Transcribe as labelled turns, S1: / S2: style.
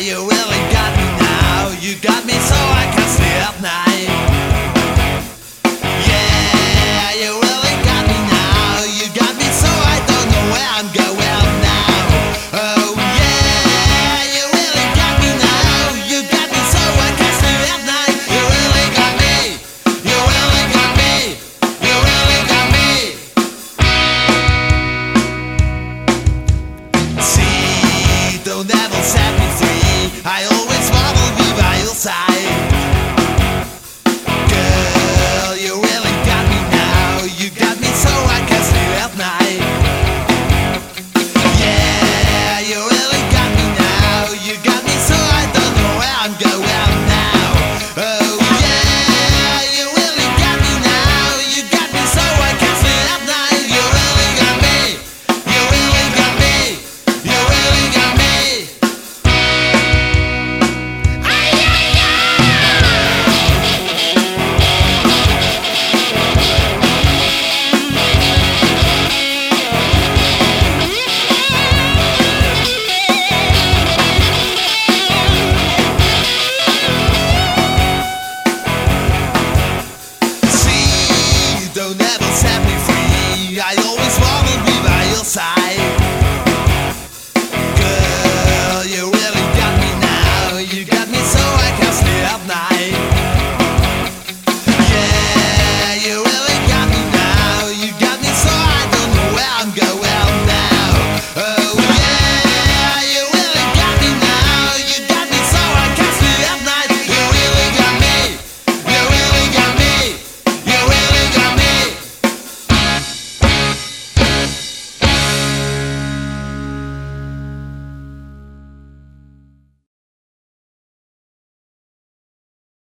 S1: you really got me now. You got me so I can sleep night. Yeah, you really got me now. You got me so I don't know where I'm going now. Oh yeah, you really got me now. You got me so I can sleep at night. You really got me. You really got me. You really got me. See, don't ever set me free. I always wanna be by your side.